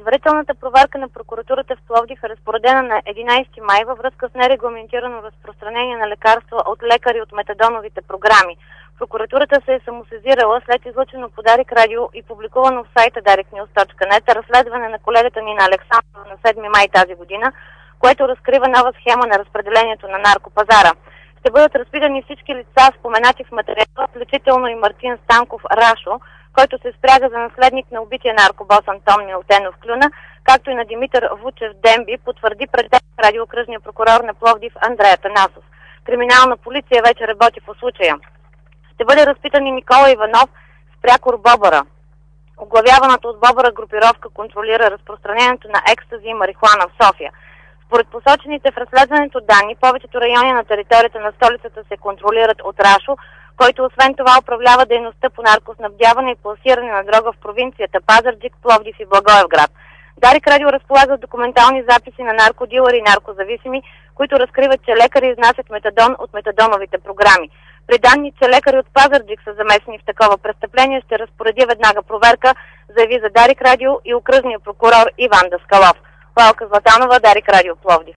Предварителната проверка на прокуратурата в Пловдив е разпоредена на 11 май във връзка с нерегламентирано разпространение на лекарства от лекари от метадоновите програми. Прокуратурата се е самосезирала след излъчено по Дарик Радио и публикувано в сайта dariknews.net разследване на колегата Нина Александрова на 7 май тази година, което разкрива нова схема на разпределението на наркопазара. Ще бъдат разпитани всички лица, споменати в материала, включително и Мартин Станков Рашо, който се спряга за наследник на убития наркобос Антон Милтенов Клюна, както и на Димитър Вучев Демби, потвърди пред радиоокръжния прокурор на Пловдив Андрея Танасов. Криминална полиция вече работи по случая. Ще бъде разпитан и Никола Иванов с прякор Бобъра. Оглавяваната от Бобъра групировка контролира разпространението на екстази и марихуана в София. Според посочените в разследването данни, повечето райони на територията на столицата се контролират от Рашо, който освен това управлява дейността по наркоснабдяване и пласиране на дрога в провинцията Пазарджик, Пловдив и Благоевград. Дарик Радио разполага с документални записи на наркодилъри и наркозависими, които разкриват, че лекари изнасят метадон от метадоновите програми. При данни, че лекари от Пазарджик са замесени в такова престъпление, ще разпореди веднага проверка, заяви за Дарик Радио и окръжния прокурор Иван Даскалов. Палка Златанова, Дарик Радио, Пловдив.